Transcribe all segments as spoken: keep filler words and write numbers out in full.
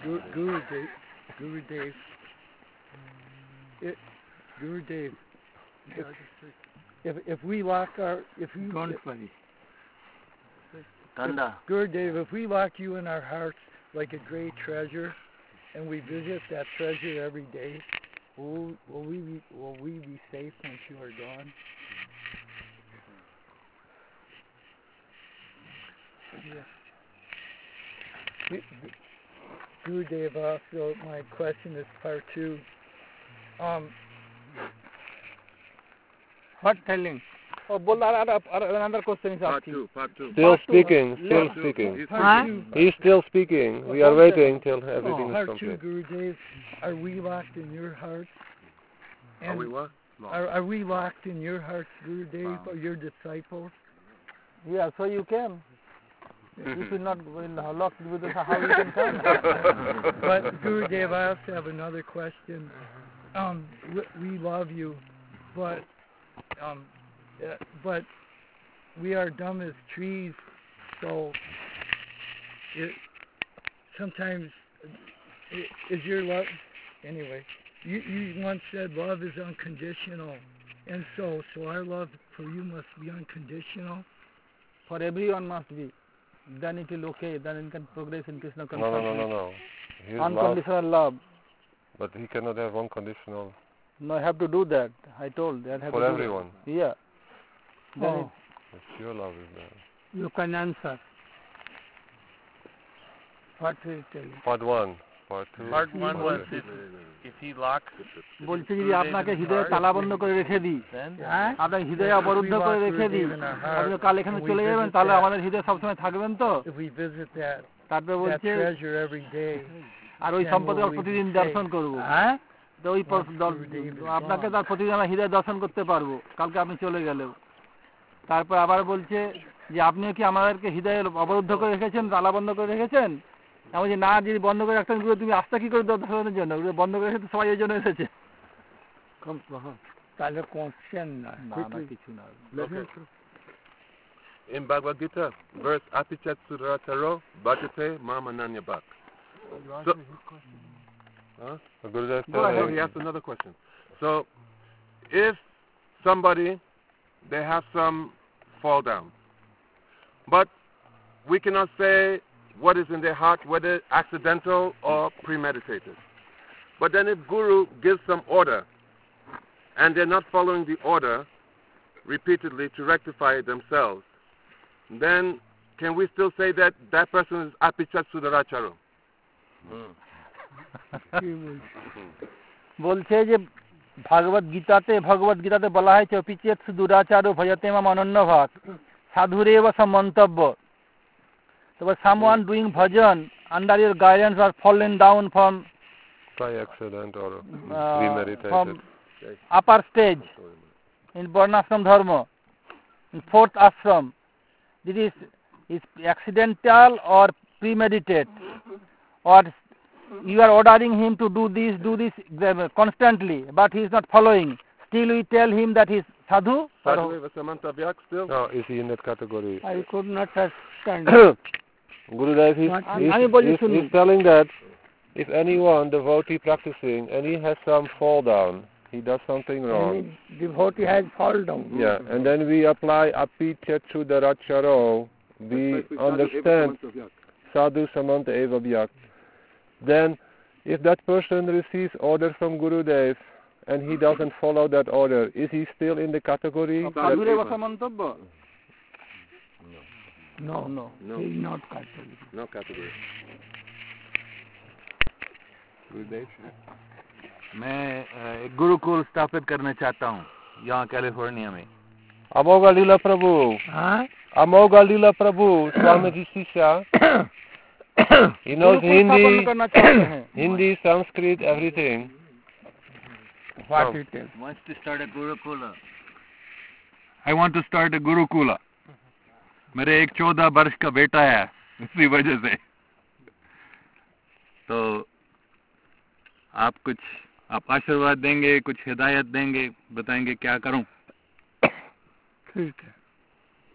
Guru, Guru Dave, Guru Dave, it, Guru Dave. If, if if we lock our if you don't funny. If, Guru Dave, if we lock you in our hearts like a great treasure, and we visit that treasure every day, will will we be, will we be safe once you are gone? Yeah. Guru Dave, also my question is part two. Um, what telling? Oh, bol another question is part two. Part two. Still part speaking. Two. Still Part speaking. Huh? He's still speaking. We are waiting till everything oh, is complete. Part two, Guru Dave. Are we locked in your heart? And are we what? Are, are we locked in your hearts, Guru Dave, wow. or your disciples? Yeah, so you can. If you're not locked with us, how you can come? But Guru Dev, I also have another question. Um, we, we love you, but um, uh, but we are dumb as trees. So it sometimes it, is your love anyway. You you once said love is unconditional, and so so our love for you must be unconditional. For everyone must be. Then it will okay. Then it can progress in Krishna consciousness. No, no, no, no, no. Unconditional love. But he cannot have unconditional. No, I have to do that. I told. I have for to everyone. Do yeah. Then oh. It's your love is there. You can answer. What will tell you? Part one. Part two. Part one was if, if he locks. বলছে যদি আপনাকে হৃদয়ে তালাবন্ধ করে রেখে দিই আপনাকে হৃদয়ে অবরুদ্ধ করে রেখে দিই আপনি কাল এখানে চলে যাবেন তাহলে আমাদের হৃদয়ে সবসময় থাকবেন তো তারপরে বলছে আর ওই সম্পদকে প্রতিদিন দর্শন করবো তো ওই আপনাকে তার প্রতিদিন আমরা হৃদয়ে দর্শন করতে পারবো কালকে আপনি চলে গেলেও তারপর আবার বলছে যে আপনিও কি আমাদেরকে হৃদয়ে অবরুদ্ধ করে রেখেছেন তালাবন্ধ করে রেখেছেন আমি যে না যদি বন্ধ করে রাখতেন তুমি আস্থা কি করে দর্শনের জন্য বন্ধ করে রেখে তো সবাই এই জন্য এসেছে তাহলে কোশ্চেন না কিছু না In Bhagavad Gita, verse Apichat Sudarataro Bhajate Mamananya Bhak. So, huh? Go ahead, he asked another question. So, if somebody, they have some fall down, but we cannot say what is in their heart, whether accidental or premeditated. But then if Guru gives some order, and they're not following the order repeatedly to rectify it themselves, then can we still say that that person is apichat sudaracharo? বলছে যে ভাগবত গীতাতে ভগবত গীতাতে বলা হয়েছে অপিচেত সুদুরাচারো ভজতে মাম অনন্য ভাগ সাধুরেব সমন্তব্য. So but someone doing bhajan under your guidance or fallen down from by accident or uh, premeditated from upper stage in Varnashram Dharma, in fourth ashram, this is, is accidental or premeditated, or you are ordering him to do this, do this constantly, but he is not following. Still we tell him that he is sadhu. Still? No, is he in that category? I could not understand. Gurudev, he's, he's, he's, he's telling that if anyone devotee practicing and he has some fall down, he does something wrong. Any devotee has fall down. Yeah, and then we apply api chechudaracharo, we understand sadhu samanta eva bhyak. Then if that person receives order from Gurudev and he doesn't follow that order, is he still in the category? No, no, no, he is not category. No category. Gurudev, मैं एक गुरुकुल स्थापित करना चाहता हूँ यहाँ California में. Amoga Lila Prabhu. Huh? Amoga Lila Prabhu, Swamiji Sisha. He knows Hindi, Hindi, Sanskrit, everything. What it is? Wants to start a Gurukula. I want to start a Gurukula. मेरे एक चौदह वर्ष का बेटा है इसी वजह से. तो आप कुछ आप आशीर्वाद देंगे, कुछ हिदायत देंगे, बताएंगे क्या करूं. ठीक है.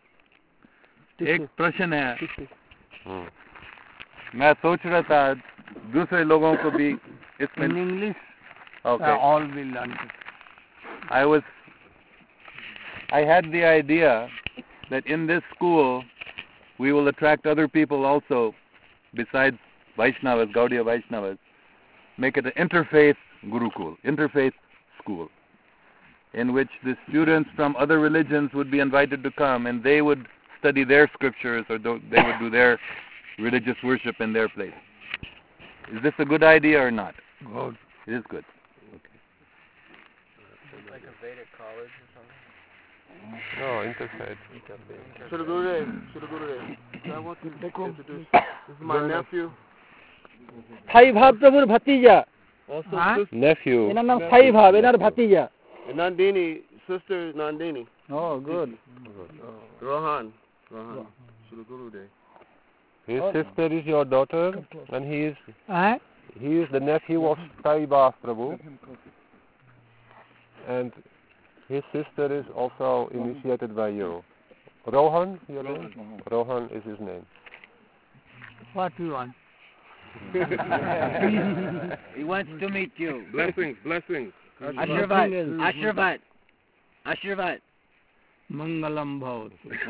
एक प्रश्न है. मैं सोच रहा था दूसरे लोगों को भी इसमें in English. Okay. Uh, all will learn. I was, I had the idea that in this school we will attract other people also besides Vaishnavas, Gaudiya Vaishnavas, make it an interfaith Gurukul, interfaith school, in which the students from other religions would be invited to come and they would study their scriptures or do, they would do their religious worship in their place. Is this a good idea or not? Good. It is good. Like a Vedic college or something? No, interfaith. Should I go there? Should I go there? I want to introduce. This is my nephew. Sai Bhav Prabhu's bhatija. Also, Nephew. Enar naam Sai Bhav, enar bhatija. and Nandini, sister Nandini. Oh, good. Rohan. Rohan. Should I go there? His sister is your daughter, and he is Eh? he is the nephew of Sai Bhav Prabhu. And his sister is also initiated by you. Rohan, your name? Rohan is his name. What do you want? He wants to meet you. Blessings, blessings. Ashirvat, Ashirvat, Ashirvat. Mangalam bhavat.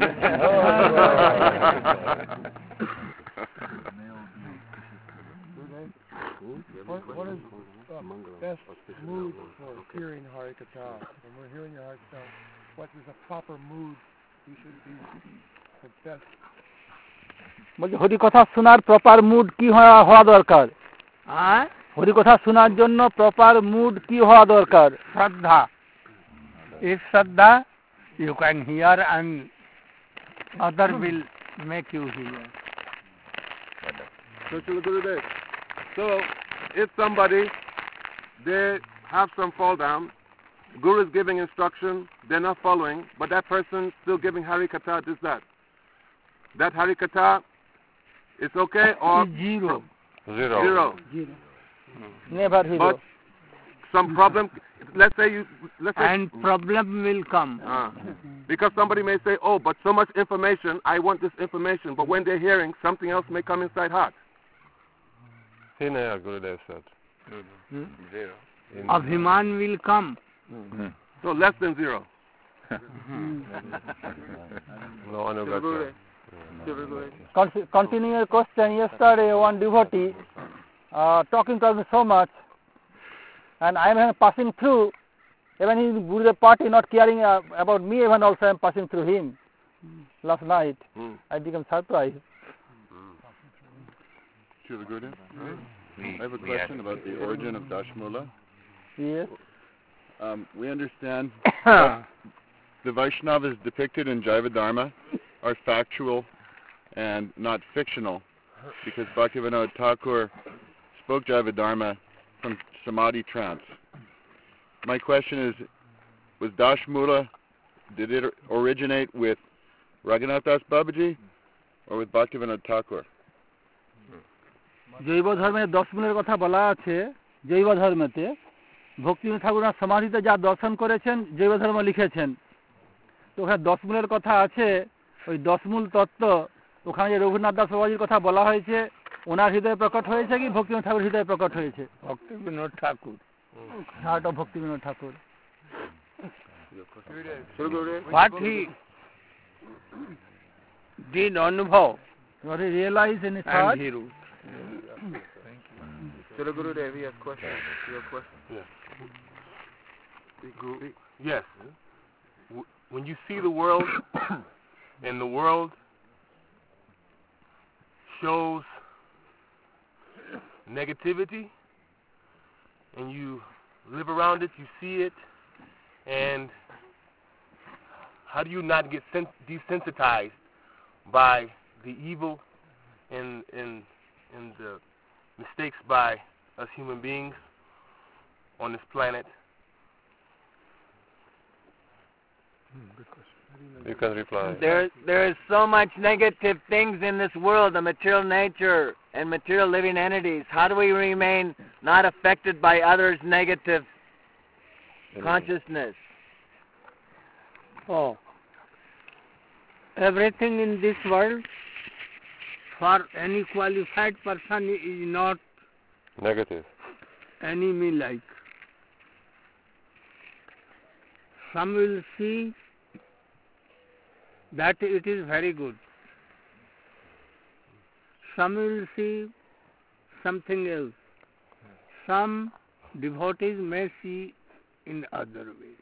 What, what is uh, best mood for hearing Harikatha? When we're hearing your Harikatha, what is a proper mood we should be the best? বলছি হরি কথা শোনার proper mood কি হওয়া দরকার? হ্যাঁ, হরি কথা শোনার জন্য প্রপার মুড কি হওয়া দরকার? শ্রদ্ধা। If শ্রদ্ধা, you can hear and other will make you hear. So, if somebody, they have some fall down, Guru is giving instruction, they're not following, but that person still giving Hari Katha, this, that. That Hari Katha, it's okay or? Zero. Zero. Zero. Zero. Never zero. But some problem, let's say you, let's say. And problem will come. Uh, because somebody may say, oh, but so much information, I want this information, but when they're hearing, something else may come inside heart. Hinaya Gurudev said. Hmm? Zero. Abhiman will come. Mm-hmm. So less than zero. No Anugata. Con- continuing your question, yesterday one devotee uh, talking to me so much, and I am passing through, even in Gurudev party not caring uh, about me, even also I am passing through him. Last night, Mm. I became surprised. Srila Gurudev, I have a question about the origin of Dashmula. Yes. Um, we understand that the Vaishnavas depicted in Jaiva Dharma are factual and not fictional, because Bhaktivinoda Thakur spoke Jaiva Dharma from Samadhi trance. My question is, was Dashmula, did it originate with Raghunath Das Babaji or with Bhaktivinoda Thakur? জৈব ধর্মের দশ মূলের কথা বলা আছে। জৈব ধর্মেতে ভক্তিবিনোদ ঠাকুর সমাধিতে যা দর্শন করেছেন জৈব ধর্ম লিখেছেন, তো ওখানে দশ মূলের কথা আছে। ওই দশ মূল তত্ত্ব ওখানে যে রঘুনাথ দাস বাবাজির কথা বলা হয়েছে, ওনার হৃদয়ে প্রকট হয়েছে কি ভক্তিবিনোদ ঠাকুর হৃদয়ে প্রকট হয়েছে? Bhaktivinoda Thakur, heart of Bhaktivinoda Thakur. What he did Anubhav, what he realized in his heart, and he wrote. Srila Gurudev, he has a question. You have a question? Yes. Yes. When you see the world, and the world shows negativity, and you live around it, you see it, and how do you not get sen- desensitized by the evil and, and, and the mistakes by us human beings on this planet? You can reply. There, there is so much negative things in this world, the material nature and material living entities. How do we remain not affected by others' negative consciousness? oh, everything in this world for any qualified person is not Negative. Enemy-like. Some will see that it is very good. Some will see something else. Some devotees may see in other ways.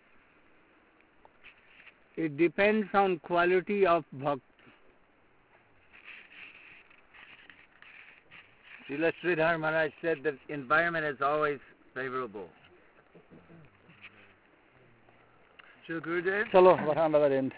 It depends on quality of bhakti. Srila Sridhar Maharaj said the environment is always favorable. Sure, Gurudev? Chalo, what another end?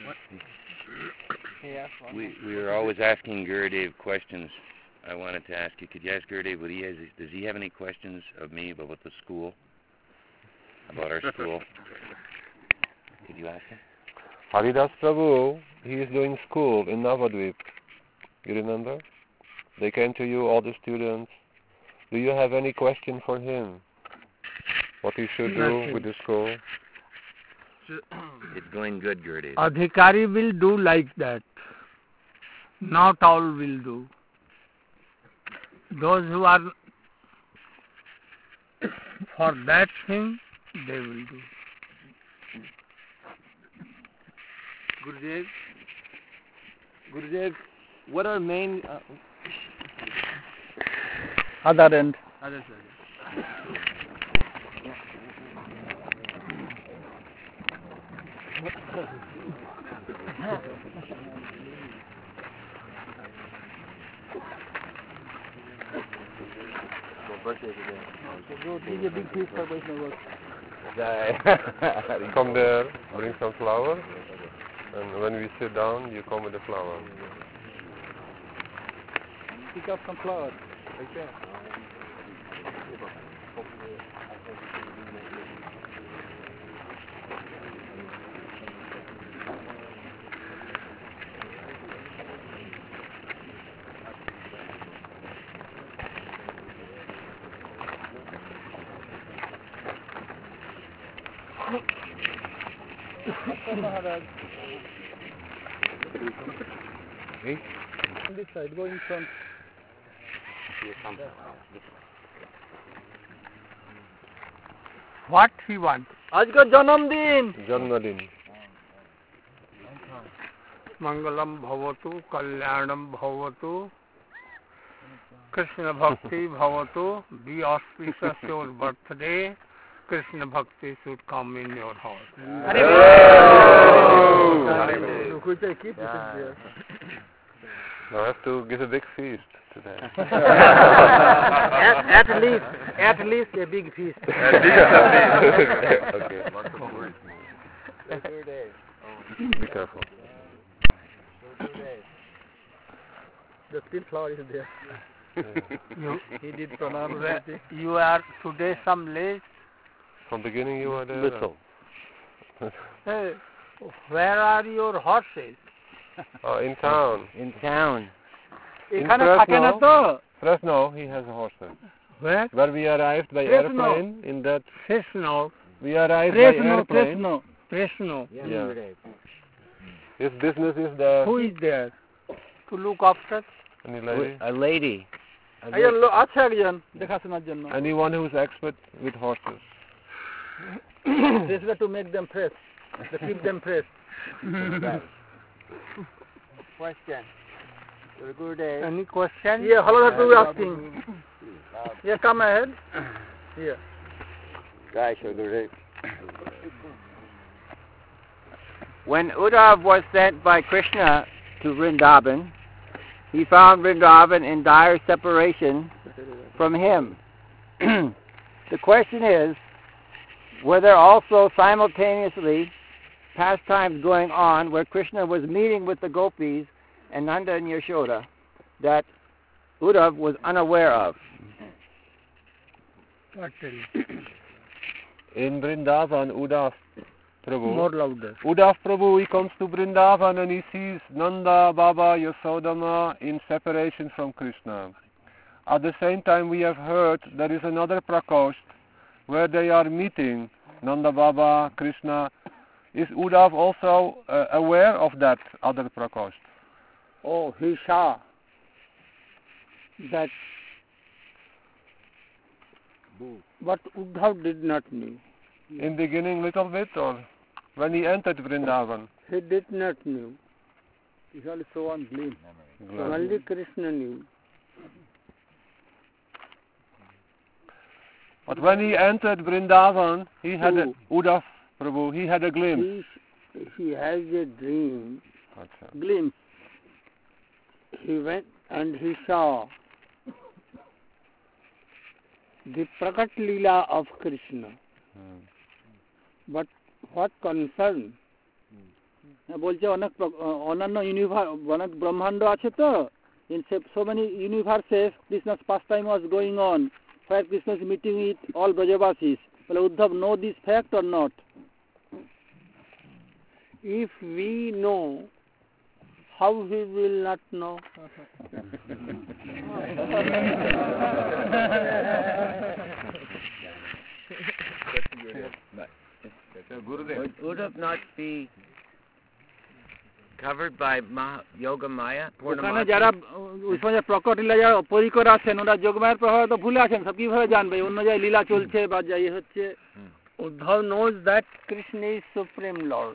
We we are always asking Gurudev questions. I wanted to ask you, could you ask Gurudev what he has? Does he have any questions of me about the school? About our school? Could you ask him? Haridas Prabhu, he is doing school in Navadvip. You remember? They came to you, all the students. Do you have any question for him? What he should do with the school? It's going good, Gurudev. Adhikari will do like that. Not all will do. Those who are for that thing, they will do. Gurudev, Gurudev, what are main... Uh, Other end. Other side. Give a big piece for Vaishnava. Come there, bring some flowers, and when we sit down, you come with the flower. Pick up some flowers, like that. Hey? On this side, go in front. What he wants? Ajka Janamdin. Janmadin. Mangalam bhavatu, kalyanam bhavatu, Krishna bhakti bhavatu. Be auspicious your birthday. Krishna bhakti should come in your house. Now I have to give a big feast today. at, at least, at least a big feast. At least a big. Okay. Be careful. The still flower is there. you, he did pranam. You are today some late. From beginning you are there. Little. Hey, where are your horses? Oh, in town. In town. In Fresno, Fresno, he has a horse there. Where? Where we arrived by Fresno. airplane in that. Fresno. We arrived Fresno, by airplane. Fresno. Fresno. Yeah. yeah. His business is there. Who is there to look after? Any lady? A lady. Anyone who is expert with horses. This is to make them fresh, to keep them fresh. Question. Good day. Any question? Yeah, how are you asking? Yeah, come ahead. Yeah. Guys, when Uddhav was sent by Krishna to Vrindavan, he found Vrindavan in dire separation from him. The question is, were there also simultaneously pastimes going on where Krishna was meeting with the gopis and Nanda and Yashoda that Uddhav was unaware of? In Vrindavan, Uddhav Prabhu, more louder. Uddhav Prabhu, he comes to Vrindavan and he sees Nanda, Baba, Yasodama in separation from Krishna. At the same time, we have heard there is another Prakosht where they are meeting, Nanda Baba, Krishna. Is Uddhav also uh, aware of that other Prakosht? Oh, he saw that But Uddhav did not know. In beginning little bit, or when he entered Vrindavan? He did not know. He only saw one glimpse. Only Krishna knew. But when he entered Vrindavan, he had a, Uddhav Prabhu, he had a glimpse. He, he has a dream, Achha. glimpse. He went and he saw the Prakat Leela of Krishna. Hmm. But what concern? বলছে অনেক অন্যান্য universe অনেক ব্রহ্মাণ্ড আছে তো in so many universes Krishna's pastime was going on where Krishna is meeting with all Brajavasis. Well, Uddhav know this fact or not? If we know, how we will not know? Would Uddhav not be covered by Maha, Yoga Maya? ওখানে যারা ওই সময় প্রকট লীলা যারা পরিকর আছেন ওরা যোগমায়ার প্রভাবে তো ভুলে আছেন সব কিভাবে জানবে অন্য জায়গায় লীলা চলছে বা যাই হচ্ছে Uddhav knows that Krishna is Supreme Lord.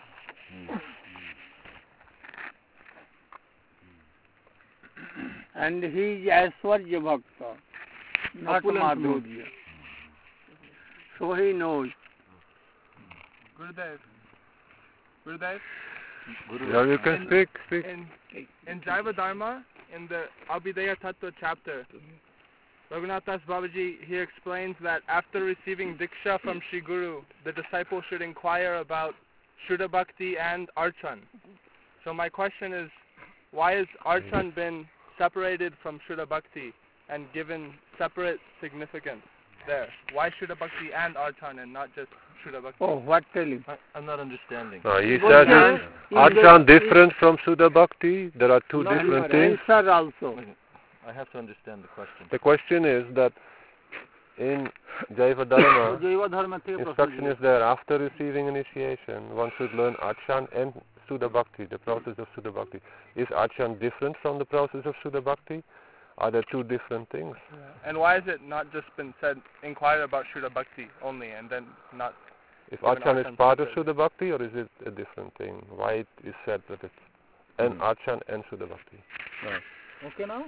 And he is Aishwarya Bhakta, not Madhurya. So he knows. Gurudev. Gurudev. Yeah, you can in, speak, speak. In, in Jaiva Dharma, in the Abhideya Tattva chapter, Raghunath Das Babaji, he explains that after receiving Diksha from Sri Guru, the disciple should inquire about Shuddha Bhakti and Archan. So my question is, why has Archan been separated from Shuddha Bhakti and given separate significance there? Why Shuddha Bhakti and Archan and not just Shuddha Bhakti? Oh, what tell you? I, I'm not understanding. No, he says Archan different from Shuddha Bhakti. There are two no, different things. Answer also. I have to understand the question. The question is that in Jaiva Dharma, instruction is there after receiving initiation, one should learn Archan and Shuddha Bhakti, the process of Shuddha Bhakti. Is Archan different from the process of Shuddha Bhakti? Are there two different things? Yeah. And why has it not just been said, inquire about Shuddha Bhakti only, and then not... If Archan is part of Shuddha Bhakti, or is it a different thing? Why it is said that it's and mm. Archan and Shuddha Bhakti? No. Okay now?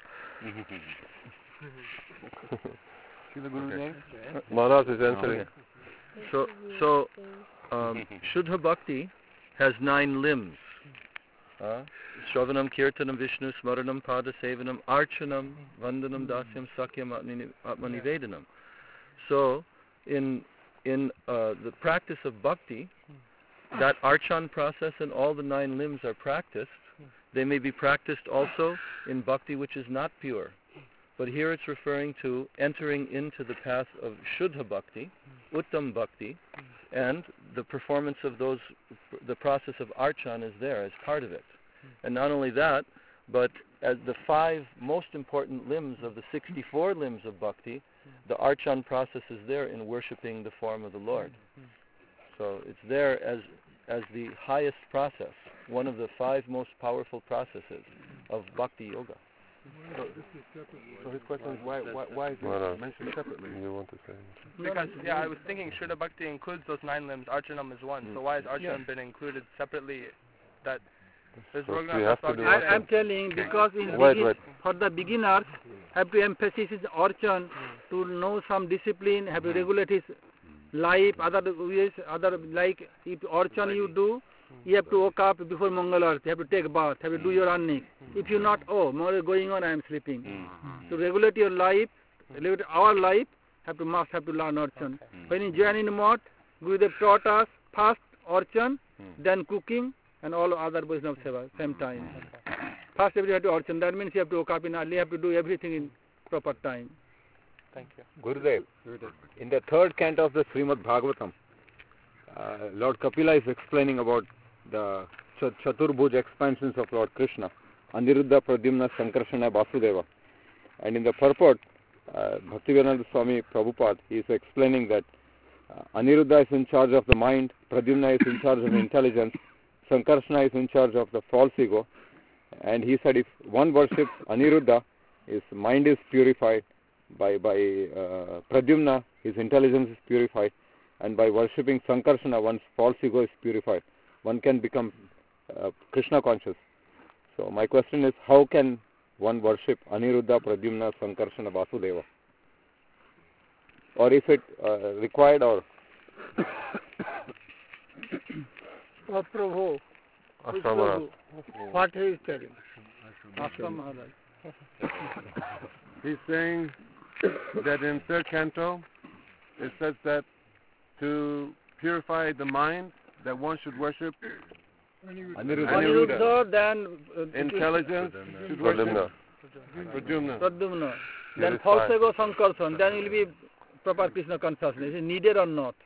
See the Guru's name? Maharaj is answering. Okay. So, so um, Shuddha Bhakti has nine limbs. Uh, Shravanam, Kirtanam, Vishnu, Smaranam, Pada Sevanam, Archanam, Vandanam, Dasyam, Sakyam, Atmanivedanam. So, in in uh, the practice of bhakti, that Archan process and all the nine limbs are practiced. They may be practiced also in bhakti which is not pure. But here it's referring to entering into the path of Shuddha Bhakti, Uttam Bhakti, and the performance of those, the process of Archan is there as part of it. And not only that, but as the five most important limbs of the sixty-four limbs of Bhakti, the Archan process is there in worshipping the form of the Lord. So it's there as as the highest process, one of the five most powerful processes of Bhakti Yoga. So, so his question is why why, why is it Maharaj, mentioned separately? You want to say? Because yeah, I was thinking Shuddha Bhakti includes those nine limbs. Archanam is one. Mm. So why has Archanam yeah. been included separately? That is I, I'm telling because in wait, begin, wait. for the beginners have to emphasize his Archan to know some discipline, have to regulate his life, other ways, other like if Archan you do. You have to wake up before Mangal Arati, you have to take a bath, have to do your earning. If you not, oh, Mangal is going on, I am sleeping. Mm-hmm. To regulate your life, regulate our life, have to must have to learn Archan. Okay. When you join in Mott, Gurudev taught us first Archan, mm. then cooking, and all other Vaishnava Seva, same time. Okay. First everybody have to Archan, that means you have to wake up in early, you have to do everything in proper time. Thank you. Gurudev, Gurudev. In the third canto of the Srimad Bhagavatam, uh, Lord Kapila is explaining about the Ch- Chaturbhuj expansions of Lord Krishna, Aniruddha, Pradyumna, Sankarsana, Vasudeva. And in the purport, uh, Bhaktivedanta Swami Prabhupada is explaining that uh, Aniruddha is in charge of the mind, Pradyumna is in charge of the intelligence, Sankarsana is in charge of the false ego. And he said if one worships Aniruddha, his mind is purified, by by uh, Pradyumna, his intelligence is purified, and by worshipping Sankarsana, one's false ego is purified. One can become uh, Krishna conscious. So my question is, how can one worship Aniruddha, Pradyumna, Sankarsana, Vasudeva? Or if it uh, required, or Oh, Prabhu. Prabhu. What he is telling? He's saying that in third canto, it says that to purify the mind, that one should worship Aniruddha, then uh, intelligence, should worship Pradyumna. Pradyumna. Then false ego Sankarsana, then will be proper Krishna consciousness. Is it needed or not?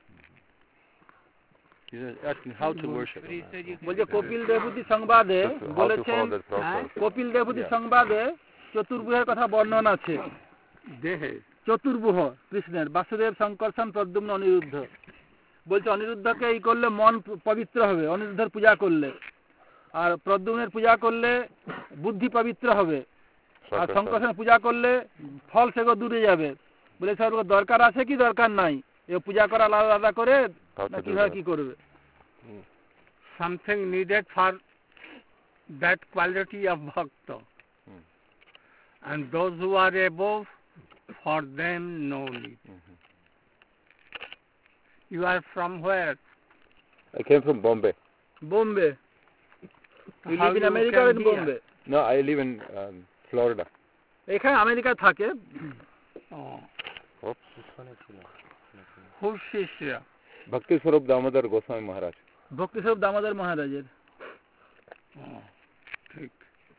He's asking how to worship. বলছে কপিল দেবভূতি সংবাদে বলেছেন কপিল দেবভূতি সংবাদে চতুর্ভুজের কথা বর্ণন আছে দেহে চতুর্ভুজ কৃষ্ণের বাসুদেব সংকর্ষণ প্রদ্যুম্ন অনিরুদ্ধ বলছে অনিরুদ্ধকে এই করলে মন পবিত্র হবে অনিরুদ্ধের পূজা করলে আর প্রদ্যুম্নের পূজা করলে বুদ্ধি পবিত্র হবে আর সংকর্ষণ পূজা করলে ফল সেগো দূরে যাবে বলে স্যার দরকার আছে কি দরকার নাই এই পূজা করা আলাদা আলাদা করে না কিভাবে কি করবে something needed for that quality of bhakta hmm. and those who are above, for them no need. Mm-hmm. You are from where? I came from Bombay. Bombay. You How live in you America or in Bombay? No, I live in um, Florida. এখানে America থাকে Oh. Oops. Who Shishya? Bhakti Swarup Damodar Goswami Maharaj. Bhakti Swarup Damodar Maharajer. Oh. ঠিক.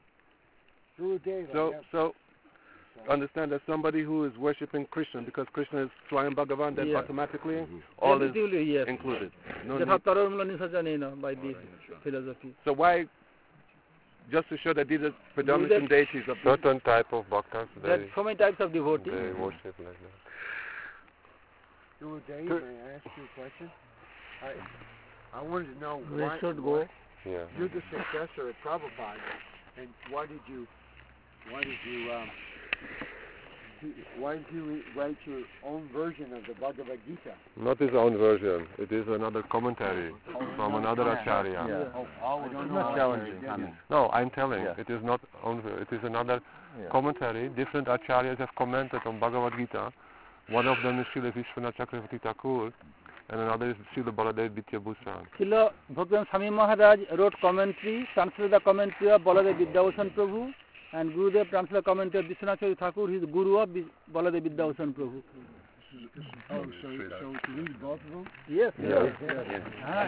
So, so understand that somebody who is worshipping Krishna, because Krishna is Swayam Bhagavan, then yeah. automatically mm-hmm. all is yes. included. No by this philosophy. So why, just to show that these are predominant deities of certain type of bhaktas, there are so many types of devotees. They worship like that. Guru Dave, may I ask you a question? I I wanted to know we why should go. Yeah. You're the successor of Prabhupada, and why did you, why did you, um, why did you write your own version of the Bhagavad Gita? Not his own version. It is another commentary oh, from another yeah. acharya. Yeah. Yeah. Oh, I don't it's know not challenging. I mean. No, I'm telling. Yeah. It is not own. It is another yeah. commentary. Different acharyas have commented on Bhagavad Gita. One of them is Srila Vishwanath Chakravarti Thakur, and another is Srila Baladev Vidya Bhushan. Srila Bhaktivedanta Swami Maharaj wrote commentary, translated the commentary of Baladev Vidyabhushan Prabhu, and Gurudev translated commentary of Vishwanath Chakravarti Thakur, he is Guru of Baladev Vidyabhushan Prabhu. Oh, so, so to read both of them? Yes. Yeah. Yes. yes. Ah,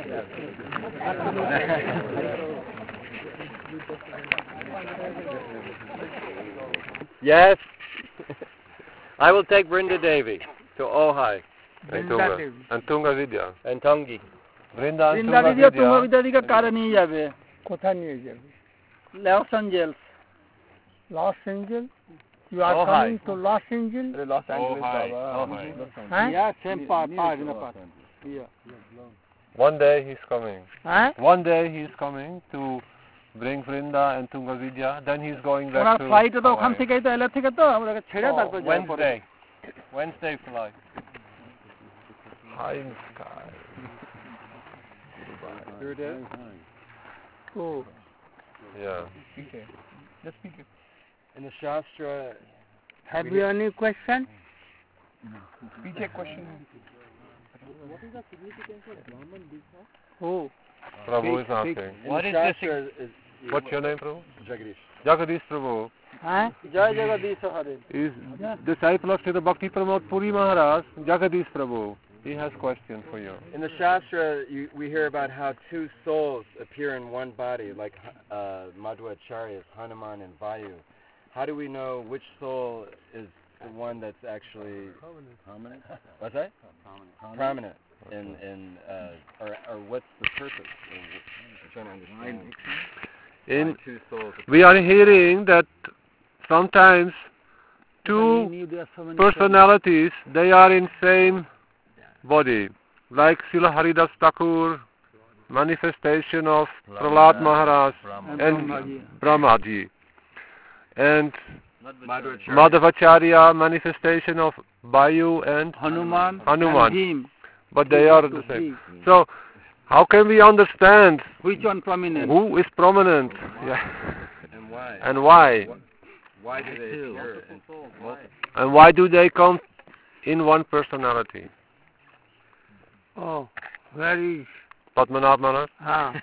yes. I will take Brinda Devi to Ojai. And Tunga. And Tunga Vidya. And Tungi. Brinda and Brinda Vidya Tunga Vidya দিকে কারে নিয়ে যাবে? কোথায় নিয়ে যাবে? Los Angeles. Los Angeles? You are Ojai. coming to Los Angeles? Los Angeles, Ojai. Baba. Huh? Yeah, same part, part, you know, part. Yeah. One day he's coming. Huh? One day he's coming to bring Vrinda and Tunga Vidya. Then he's going back ওনার to flight তো ওখান Hawaii. থেকেই তো এলে থেকে তো আমরা ছেড়ে Oh, তারপর যাব Wednesday. Wednesday flight. High in the sky. Here it is. Oh. Yeah. Okay. Let's speak it. In the Shastra, Have you any question? Speak a question. What is the significance of Brahman Dikha? Oh. Prabhu is asking. what is this Shastra is, What's your name, Prabhu? Jagadish. Jagadish Prabhu Huh? Joy Jagadish Hare is disciple of Srila Bhakti Pramod Puri Maharaj. Jagadish Prabhu. He has question for you. In the Shastra, you, we hear about how two souls appear in one body, like uh, Madhvacharya's Hanuman and Vayu. How do we know which soul is the one that's actually prominent? What's that? Prominent. Prominent. In in uh, or or what's the purpose? I'm trying to understand. In, two souls. we are hearing that sometimes two personalities, they are in same body, like Srila Haridas Thakur, manifestation of Prahlad Maharaj and Brahmaji. And Madhvacharya, manifestation of Vayu and Hanuman, Hanuman. and him. But they are the same. So, how can we understand which one prominent? Who is prominent? Yeah. And why? And why? Why do they appear? Why? And why do they come in one personality? Oh, where is Padmanabh Maharaj? Ah.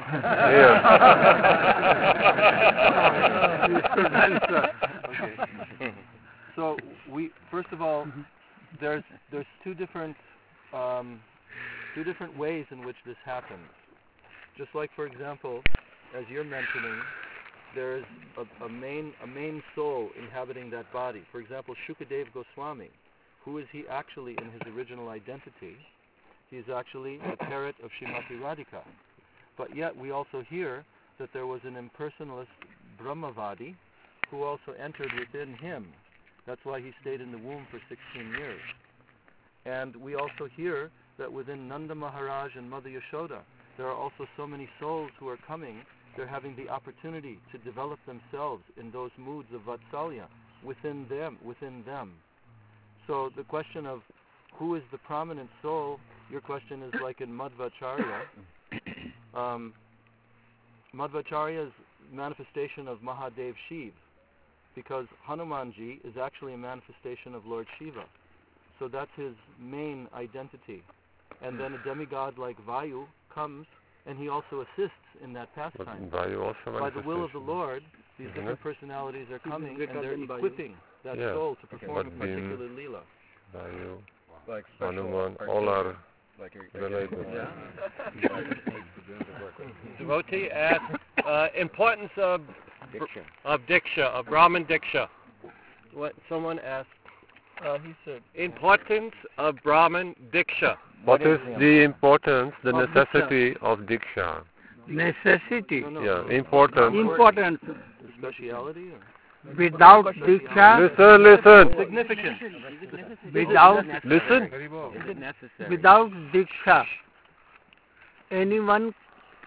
Okay. So we first of all, there's there's two different um, two different ways in which this happens. Just like, for example, as you're mentioning, there is a, a main a main soul inhabiting that body. For example, Shukadev Goswami. Who is he actually in his original identity? He is actually the parrot of Srimati Radhika. But yet we also hear that there was an impersonalist Brahmavadi who also entered within him. That's why he stayed in the womb for sixteen years. And we also hear that within Nanda Maharaj and Mother Yashoda, there are also so many souls who are coming. They're having the opportunity to develop themselves in those moods of Vatsalya within them, within them. So the question of who is the prominent soul, your question is like in Madhvacharya. Um, Madhvacharya's manifestation of Mahadev Shiv, because Hanumanji is actually a manifestation of Lord Shiva. So that's his main identity. And then a demigod like Vayu comes and he also assists in that pastime. By the will of the Lord, these Isn't different it? personalities are coming and they're equipping that yeah. soul to perform okay. a particular lila. Vayu, like Hanuman, all are like related. Yeah. Devotee asked uh, importance of Diksha. of Diksha, of Brahman Diksha. What someone asked, uh, he said, importance of Brahman Diksha. What, what is, is the importance, the of necessity Diksha? of Diksha? Necessity? No, no. Yeah, importance. Importance. Speciality? Or? Without Diksha. Listen, listen. Significant. Without. Listen. Is it necessary? Without Diksha, anyone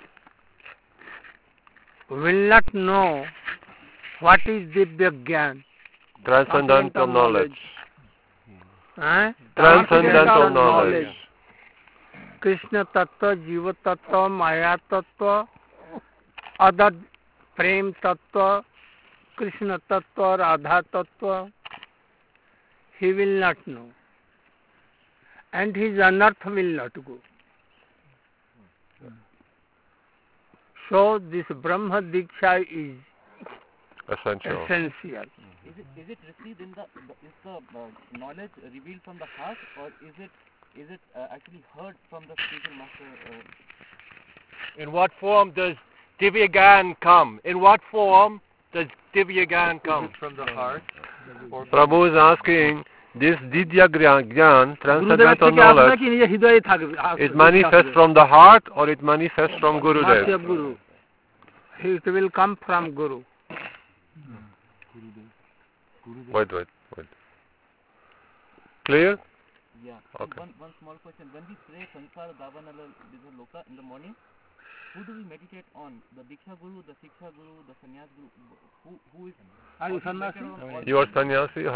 will not know what is Divya Gyan. Transcendental knowledge. Huh? Transcendental knowledge. Krishna Tattva, Jiva Tattva, Maya Tattva, other Prem Tattva, Krishna Tattva, Radha Tattva, he will not know. And his anartha will not go. So this Brahma Diksha is essential. essential. Is it, is it received in the, is the uh, knowledge revealed from the heart, or is it is it uh, actually heard from the spiritual master? Uh? In what form does Divya Gyan come? In what form does Divya Gyan come? From the heart? Or Prabhu is asking, this Divya Gyan, transcendental knowledge, it manifests from the heart or it manifests from Gurudev? Guru. It will come from Guru. Wait, wait, wait. Clear? Yeah. Okay. One, one small question. When we pray Sansara Davanala Loka in the morning, who do we meditate on? The Diksha Guru, the Siksha Guru, the Sannyas Guru? Who, who is... Are you sannyasi? You are sannyasi?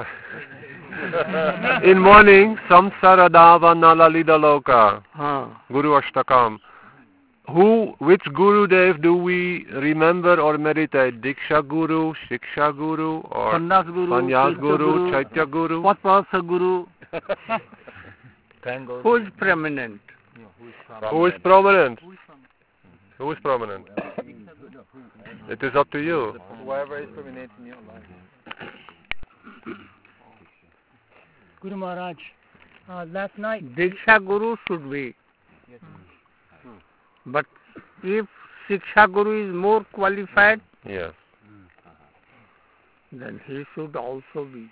In morning, Samsara Davanala Loka, huh. Guru Ashtakam. Who, which Gurudev do we remember or meditate? Diksha Guru, Shiksha Guru, or Sannyas Guru, Sannyas Guru, Guru, Chaitya Guru? Patpasa Guru. Who is prominent? Who is prominent? Who is prominent? It is up to you. Whoever is prominent in your life. Guru Maharaj, uh, last night... Diksha Guru should be. Yes. But if Siksha Guru is more qualified, yes, then he should also be.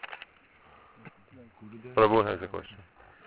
Prabhu has a question.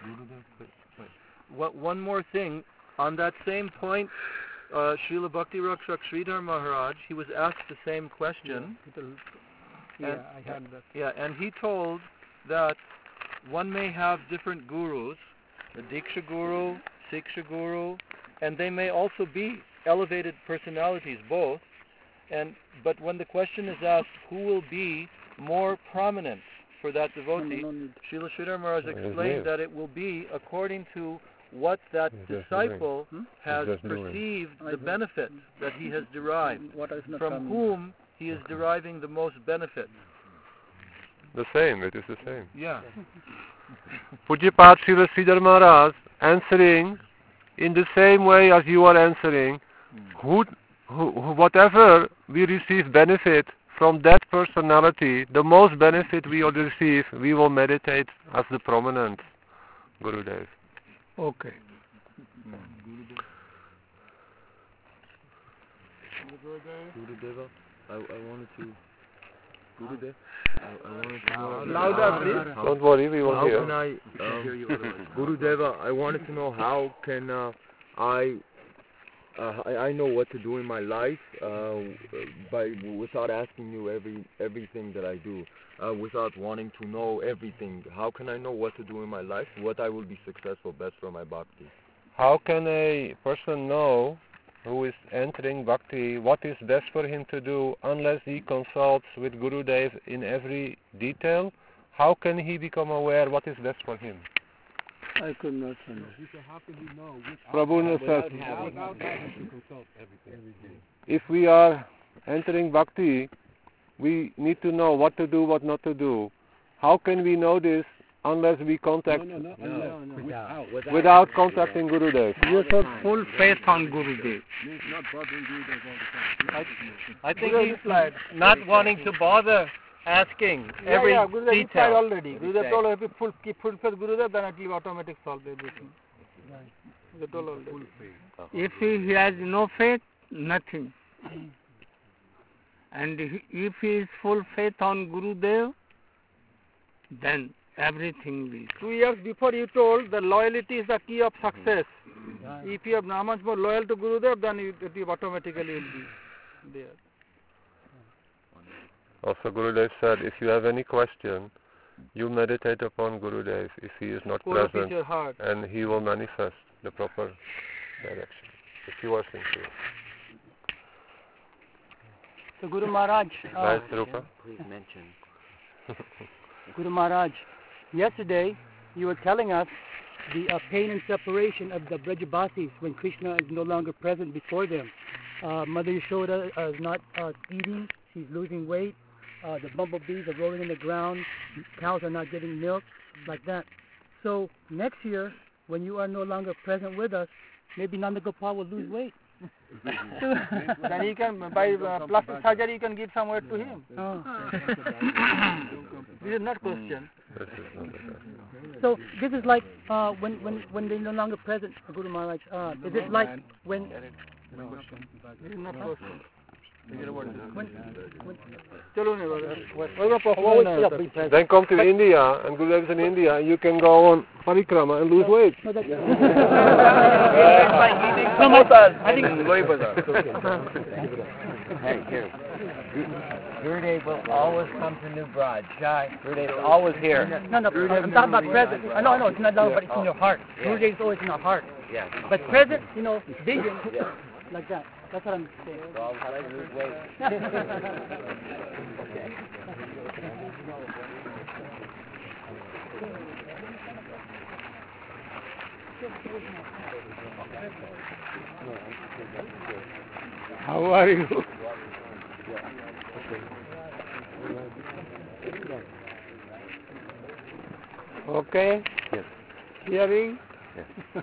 What, one more thing. On that same point, uh, Srila Bhakti Rakshak Sridhar Maharaj, he was asked the same question. Yeah, yeah and, I had that. Yeah, and he told that one may have different gurus, the Diksha Guru, Siksha Guru, and they may also be elevated personalities, both. And but when the question is asked, who will be more prominent for that devotee, Srila Sridhar Maharaj explained that it will be according to what that disciple has perceived the benefit that he has derived, from whom he is deriving the most benefit. The same, it is the same. Yeah. Pujyapat Srila Sridhar Maharaj answering in the same way as you are answering. Who, who, whatever we receive benefit from that personality, the most benefit we will receive, we will meditate as the prominent Gurudev. Okay. Gurudeva, I, I wanted to. Gurudev, I, I wanted to know. Louder, please. Don't worry, we will how hear. Can I, um, Gurudeva, I wanted to know how can uh, I. Uh, I, I know what to do in my life uh, by without asking you every everything that I do, uh, without wanting to know everything. How can I know what to do in my life? What I will be successful best for my bhakti? How can a person know who is entering bhakti what is best for him to do unless he consults with Gurudev in every detail? How can he become aware what is best for him? I could not understand. How can he know which Prabhu says, without having to consult everything? if we are entering bhakti, we need to know what to do, what not to do. How can we know this unless we contact No, no, no, no, no. Without, without, without contacting Gurudev? You have full faith on Gurudev. Means not bothering Gurudev all the time. I, I think he's not wanting to bother asking yeah, every yeah, Gurudev detail. already. Gurudev told if you full, keep full faith Gurudev, then it will automatically solve everything. They told already. If he has no faith, nothing. And if he is full faith on Gurudev, then everything will. Two years before you told the loyalty is the key of success. Yeah. If you are much more loyal to Gurudev, then it, it automatically will be there. Also Gurudev said, if you have any question, you meditate upon Gurudev if he is not Pour present, your heart. and he will manifest the proper direction. If you are sincere. So Guru Maharaj, uh, please mention. Guru Maharaj, yesterday you were telling us the uh, pain and separation of the Brajabasis when Krishna is no longer present before them. Uh, Mother Yashoda uh, is not uh, eating, she's losing weight, uh, the bumblebees are rolling in the ground, cows are not getting milk, like that. So next year, when you are no longer present with us, maybe Nanda Gopal will lose weight. Then he can, by uh, plastic surgery, you can give some weight to him. Oh. This is not question. So this is like uh, when when when they're no longer present, Guru Maharaj. Uh, is it like when? This is not question. Then come to India, and Gurudev is in India, and you can go on parikrama and lose weight. I think. Hey, here. Gurudev will always come to New Braj. Gurudev is always here. No, no, I'm talking about present. I know, I know, it's not down, but it's in your heart. Gurudev is always in our heart. Yeah. But present, you know, vision, like that. That's what I'm saying. So I'll have to lose weight. How are you? Okay? Yes. Hearing? Yes.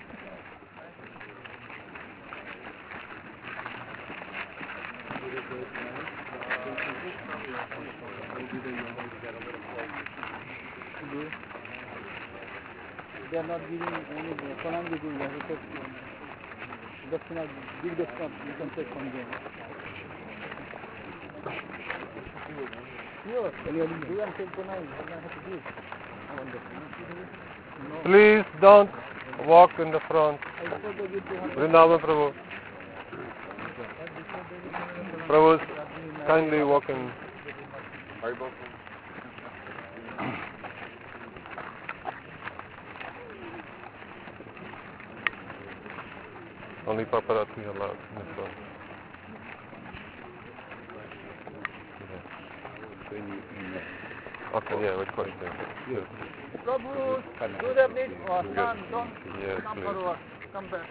They are not giving any Pranam Guru, they have to take Dakshina, big Dakshina, you can take from them. Sure, you can take Pranam, you don't have to give. Please don't walk in the front. Vrindavan Prabhu. Prabhu, kindly walk in. Only paparazzi allowed in the front. Then you, you Okay, yeah, with question. Yes. Prabhu, do the please. Oh, son, don't Yes, come please. forward. Come back.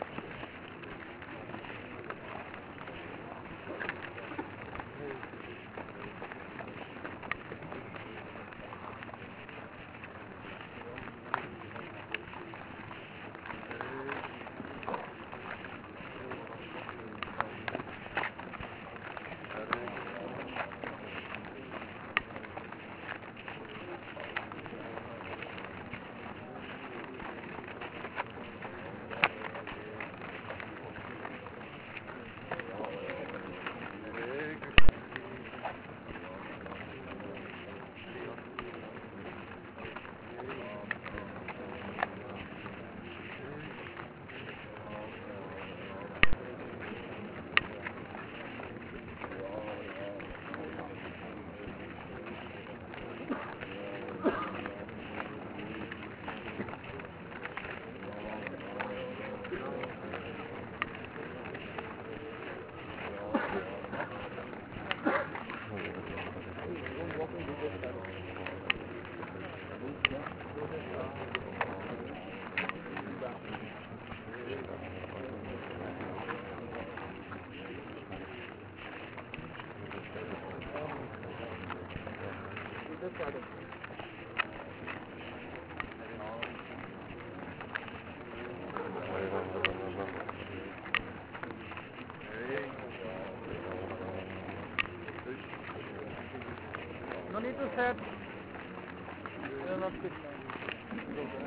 No need to set. We are not fit now.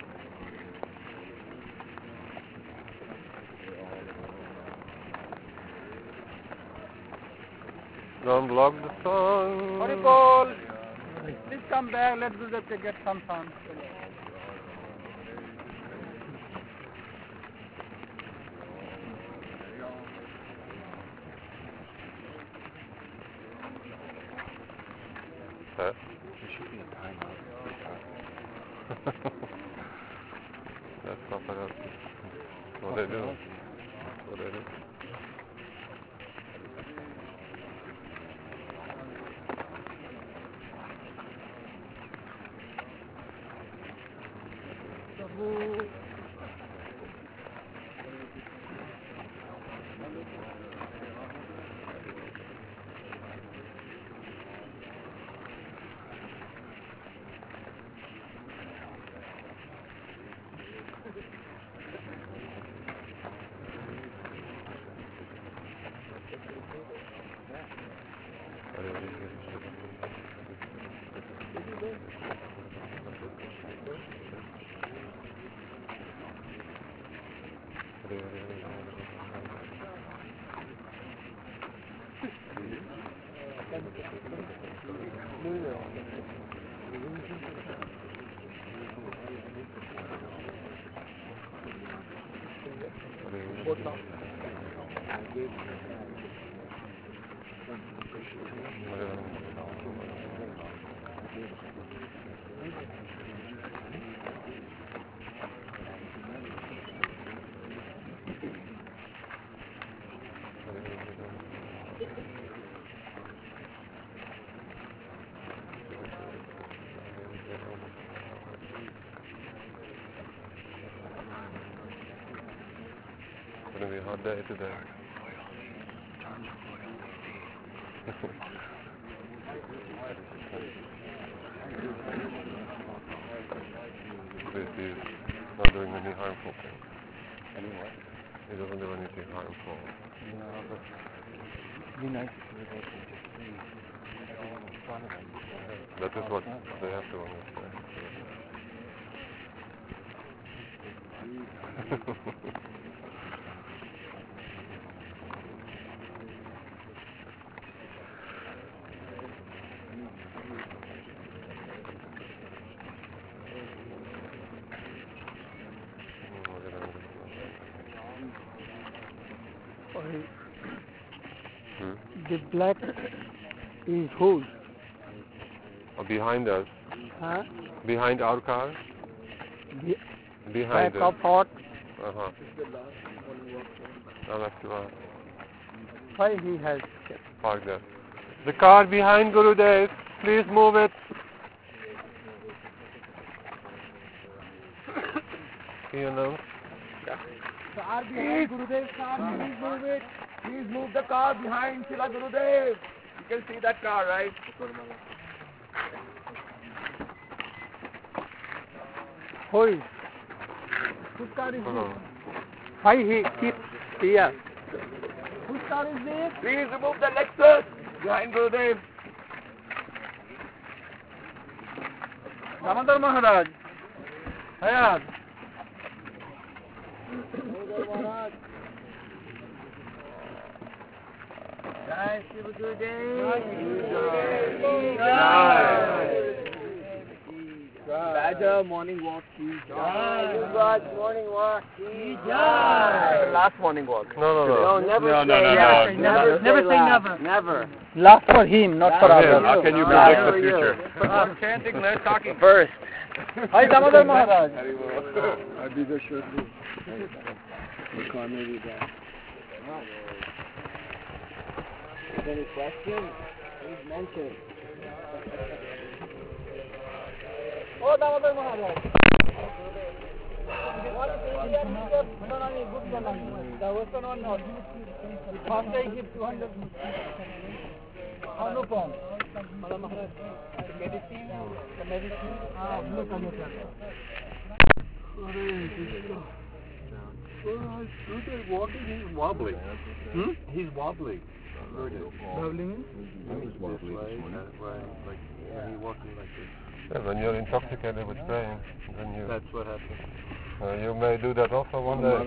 Don't block the sun. Haribol, please come back. Let's do that to get some fun. Huh? There should be a timeout. That's paparazzi. What they do? What they do? It's going to be a hot day today. This is not doing any harmful thing. Anyway. He doesn't do anything harmful. No, but it'd be nice if we were able to just see everyone in front of them. That is what they have to understand. Hmm? The black is whose? Oh, behind us. Huh? Behind our car? Be Behind back us. of what? Uh-huh. I'll have to ask. Why he has Park there. The car behind Gurudev, please move it. he announced. Car behind Gurudev, car, please move it. Please move the car behind Srila Gurudev. You can see that car, right? Who is? Whose car is this? Why he keeps here? Whose car is this? Please remove the Lexus behind Gurudev. Damodar Maharaj. Hayat. Jai Shiva Gurudev. Raja morning walk. Raj morning walk. Last morning walk. No, no, no. No, never No, say no, no, never. no. Never, Never say last. never. Never. Last for him, not for Last others. How can you No, predict for the you. future? We're chanting, they're talking. First. Hi, Damodar Maharaj. I'll be there shortly. The car may be back. Any questions? Please mention. Oh, Damodar Maharaj. What is Indian media Banani, good Banani? The Western one not. The first I give two hundred. Anupam. The medicine? The medicine? Ah, blue color. Walking, he's wobbly. Hmm? He's wobbly. Wobbly means? He's wobbly. Like, when he walking like this. Yeah, when you're intoxicated with praying, then you. That's what happens. Uh, you may do that also one day.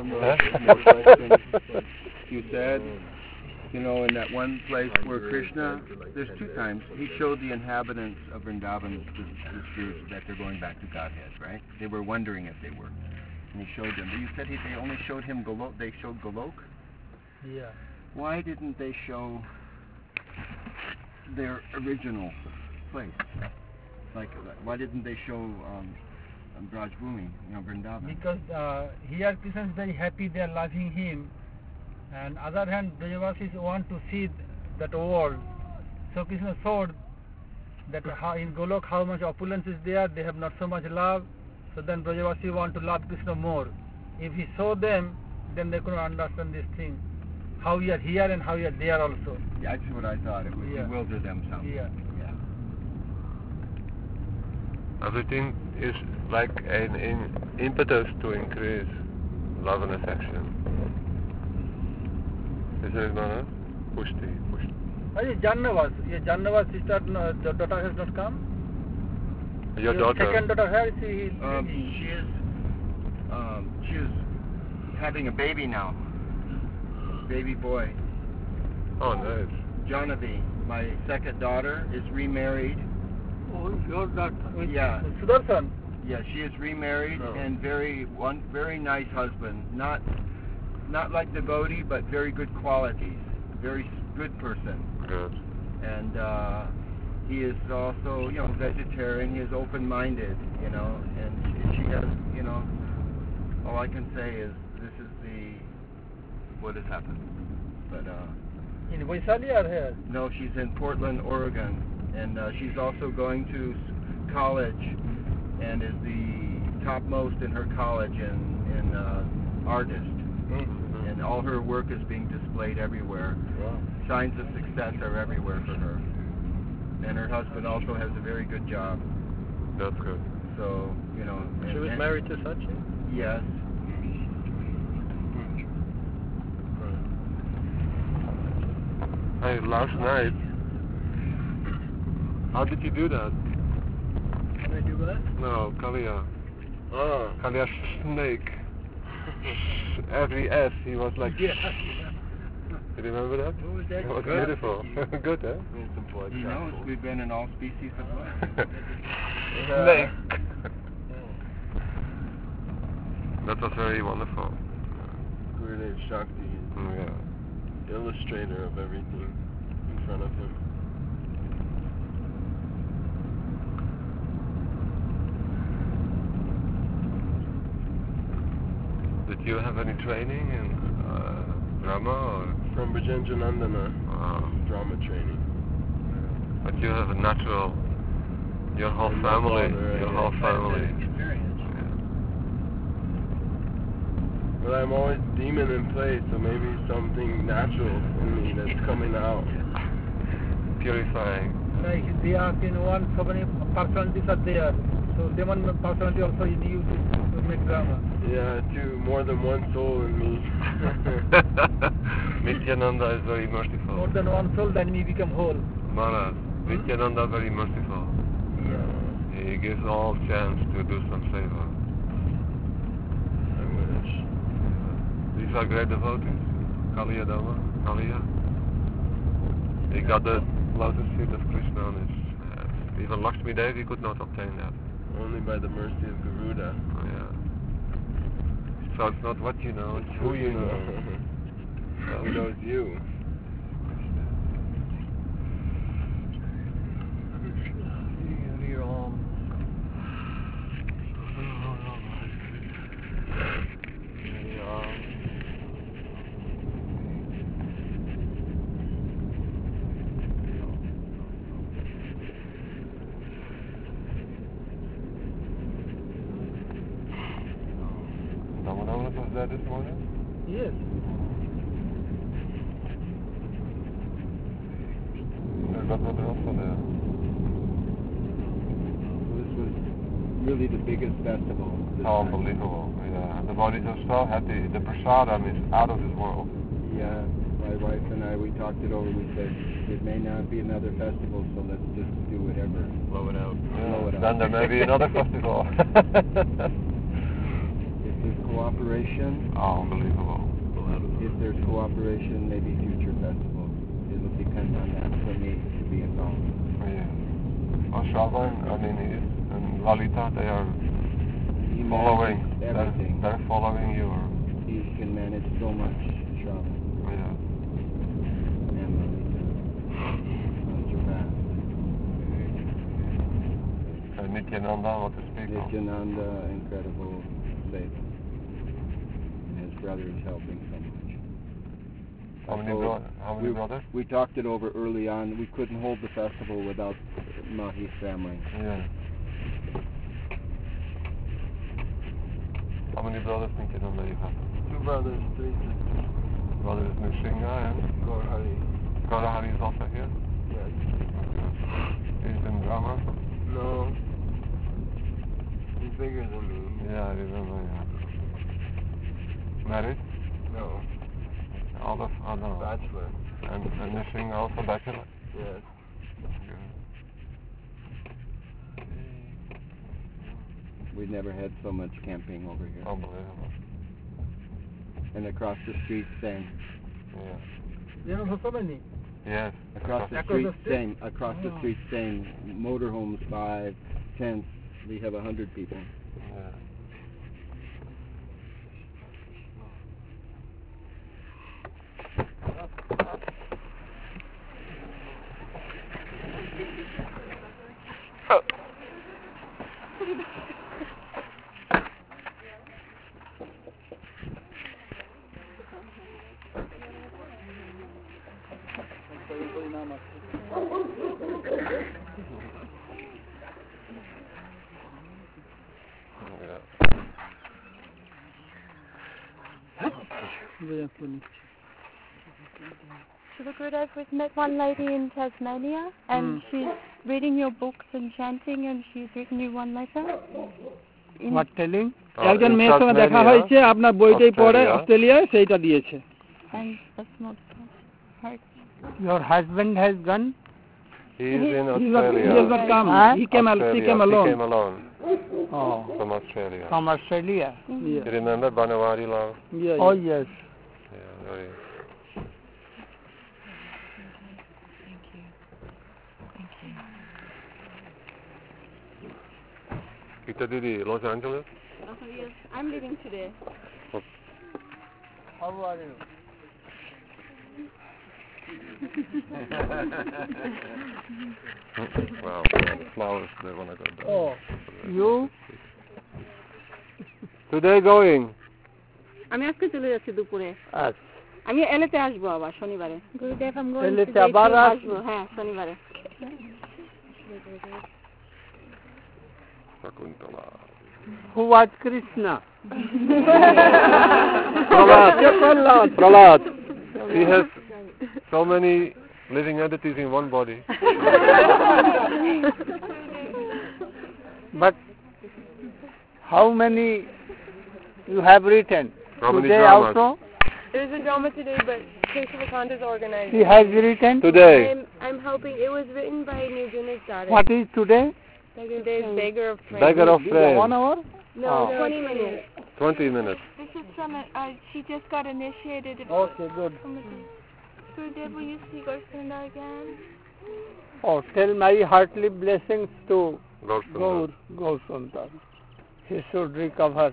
You said, you know, in that one place where Krishna, there's two times, he showed the inhabitants of Vrindavan the, the spirits that they're going back to Godhead, right? They were wondering if they were. And he showed them. But you said he, they only showed him Golok, they showed Golok? Yeah. Why didn't they show their original place? Like, why didn't they show um, Braj Bhumi, you know, Vrindavan? Because uh, here Krishna is very happy, they are loving him. And other hand, Brajavasis want to see that world. So Krishna showed that how in Golok how much opulence is there, they have not so much love. So then Brajavasi want to love Krishna more. If he show them, then they couldn't understand this thing. How we are here and how we are there also. Yeah, that's what I thought. It would Yeah. bewilder them some. Yeah. Yeah. Everything is like an in impetus to increase love and affection. Isn't it, Mana? Pushti, pushti. Oh, yes, Jannavas. Yes, Jannavas sister, no, the daughter has not come. Your daughter. Second daughter, here is he. Um, she is, um, she is having a baby now. Baby boy. Oh, nice. Janavi, my second daughter, is remarried. Oh, your daughter. Yeah. Sudarshan. Yeah, she is remarried Oh. and very one very nice husband. Not not like devotee, but very good qualities. Very s- good person. Good. And uh, he is also, you know, vegetarian. He is open-minded, you know. And she, she has, you know, all I can say is this is the what has happened. But uh, In Vaishali or here? no, she's in Portland, Oregon, and uh, she's also going to s- college, and is the topmost in her college in in uh, artist. Mm-hmm. And all her work is being displayed everywhere. Wow. Signs of success are everywhere for her. And her husband also has a very good job. That's good. So, you know. She and- was and- married to Sachi? Yes. Hey, last night. How did you do that? Can I do what? No, Kalia. Oh. Kalia's snake. Every S, he was like. Yeah. You remember that? What was that? It was Good. beautiful. Good, eh? He knows we've been in all species of life. Snake. That was very wonderful. Gurudev Shakti, Mm, yeah. illustrator of everything in front of him. Did you have any training in uh, drama or? From Brajendra Nandana, Uh, drama training. but you have a natural. Your whole And my family. father, Your yeah. whole family. Experience. But I'm always demon in place, so maybe something natural in me that's coming out. Purifying. Like they are in one, so many personalities are there. So demon personality also in you to, to make drama. Yeah, two, more than one soul in me. Nityananda is very merciful. More than one soul, then we become whole. Maharaj, Nityananda is very merciful. Yeah. He gives all chance to do some favor. I wish. These are great devotees. Kaliya Dhamma, Kaliya. He got the lotus feet of Krishna on his head. Even Lakshmi Devi could not obtain that. Only by the mercy of Garuda. Oh, yeah. So it's not what you know, it's who you know. Who knows you? Was that this morning? Yes. There's that brother also there. This was really the biggest festival. Oh, unbelievable. Yeah. The bodies are so happy. The prasadam is out of this world. Yeah. My wife and I, we talked it over. We said, it may not be another festival, so let's just do whatever. Blow it out. Yeah. Blow it out. Then there may be another festival. Cooperation. Oh, unbelievable. If there's cooperation, maybe future festivals. It'll depend on that for me to be involved. Yeah. Well, Shravan, I mean, and Lalita, they are he following. Everything. They're, they're following you. Or... He can manage so much, Shravan. Yeah. And Lalita. Such fast. And Nityananda, what to speak of? Nityananda, incredible faith. Brothers helping so much. How many, bro- how many we, brothers? We talked it over early on. We couldn't hold the festival without Mahi's family. Yeah. How many brothers think you know that you have? Two brothers, three sisters. Brothers Nishinga and Gaurahari. Gaurahari is also here? Yes. He's in drama? No. He's bigger than me. Yeah, I remember, yeah. Married? No. All of, I don't know. Bachelor. And, and Nishinga also bachelor? Yes. Good. We've never had so much camping over here. Unbelievable. And across the street, same. Yeah. You know so many? Yes. Across, across the, street, the street, same. Across oh. the street, same. Motorhomes, five, tents. We have a hundred people. Yeah. Shri Gurudev, we've met one lady in Tasmania, and mm. she's reading your books and chanting, and she's written you one letter. In what telling? একজন মেয়ের সঙ্গে দেখা হয়েছে, আপনার বইটাই পড়ে অস্ট্রেলিয়ায় সেইটা দিয়েছে। And that's not her. Your husband has gone? He's in Australia. He has not come. Huh? He came al- he came alone. He came alone. Oh. From Australia. From Australia. Mm-hmm. Yeah. You remember Banawari Lal? Yeah, yeah. Oh yes. Yeah, very. Thank you. Thank you. Gita Didi, Los Angeles? Oh yes, I'm leaving today. Oh. How are you? Wow, the flowers, they want to go down. Oh, you? Today going? আমি আজকে চলে যাচ্ছি দুপুরে। আচ্ছা। আমি এলএতে আসবো আবার শনিবারে। গুরুদেব I'm going এলএতে to আবার আসবো হ্যাঁ শনিবারে। Sakuntala. Who was Krishna? Prahlad. Prahlad. He has so many living entities in one body. But how many you have written? How many today dramas? Also? There's a drama today, but Keshavakant is organizing. He has written? Today. I'm, I'm helping. It was written by Nirjuna's daughter. What is today? Today's Beggar of Praise. Beggar of Praise. One hour? No, Oh. twenty minutes. Twenty minutes. This is from a, uh, she just got initiated. Okay, good. Gurudev, will you see Gaur again? Oh, tell my heartily blessings to Gaur Gaur, Gaur Sundar. He should recover.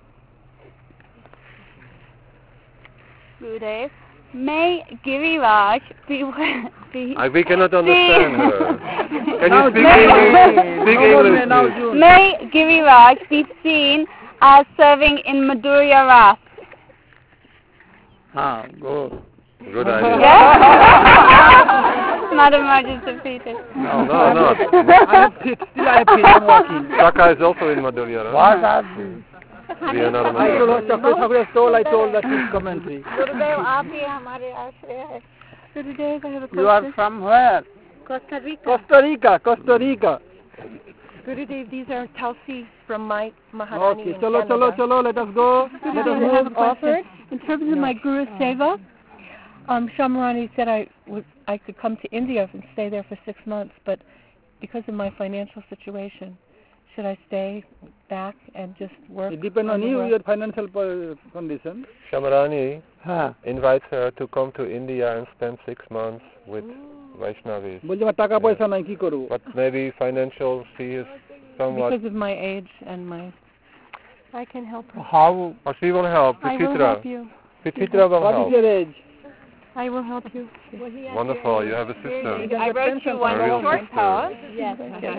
Gurudev, may Giriraj be... be I, we cannot understand her. Can Now you speak may- English? Speak English, please. May Giriraj be seen as serving in Madhurya Ras. Ah, good. Good idea. Madam Raj is defeated. No, no, no. I have still I have been walking. Saka is also in Madhurya, right? What are these? We are not a I told Madhurya. what Chakra Thakur told, I told that his commentary. Gurudev, aap hi hamare aashray hai. Gurudev, I have a question. You are from where? Costa Rica. Costa Rica, Costa Rica. Gurudev, these are Tulsi from my Maharani Okay, in chalo, Canada. chalo, chalo, let us go. Let us I have a move. question. In terms of my Guru Seva, um, Shamarani said I would I could come to India and stay there for six months, but because of my financial situation, should I stay back and just work? It depends on the you, work? your financial po- condition. Shamarani Huh. invites her to come to India and spend six months with Vaishnavis. বলছে আমার টাকা পয়সা নাই কি করব? But maybe financial, she is somewhat... Because of my age and my... I can help her. How? Oh, she will help. I will Pititra. help you. Pititra will What help. is your age? I will help you. Wonderful. You have a sister. I wrote you one A real short sister. poem. Yes.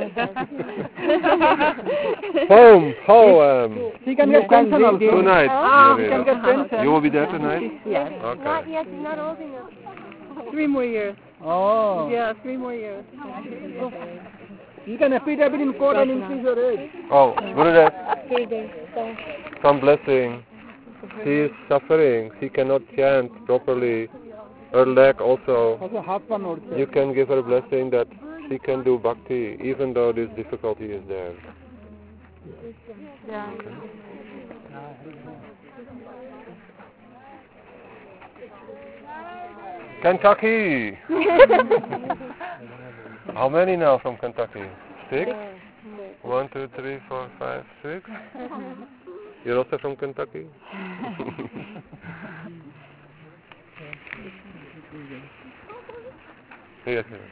Home. Home. He can get pension also. Tonight. Ah, you he can will. get pension. You will be there tonight? Yes. Okay. Not yet. He's not old enough. Three more years. Oh. Yeah, three more years. You can affidavit in court and increase your age. Oh, Gurudev, Gurudev, so- some blessing. She is suffering. She cannot chant properly. Her leg also. Also half one or You can give her a blessing that she can do bhakti even though this difficulty is there. Yeah. Kentucky! How many now from Kentucky? Six? One, two, three, four, five, six? You're also from Kentucky? Here, here.